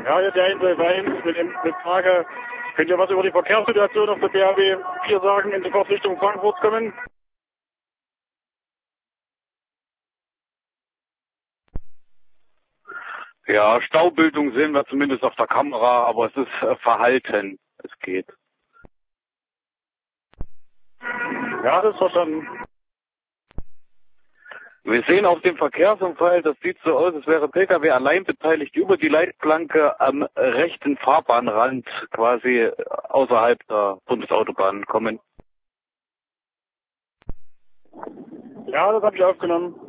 Ja, der Hinweis mit Frage, könnt ihr was über die Verkehrssituation auf der BRB 4 sagen, in die Richtung Frankfurt kommen? Ja, Staubildung sehen wir zumindest auf der Kamera, aber es ist verhalten. Es geht. Ja, das ist verstanden. Wir sehen auf dem Verkehrsunfall, das sieht so aus, als wäre Pkw allein beteiligt über die Leitplanke am rechten Fahrbahnrand quasi außerhalb der Bundesautobahn kommen. Ja, das habe ich aufgenommen.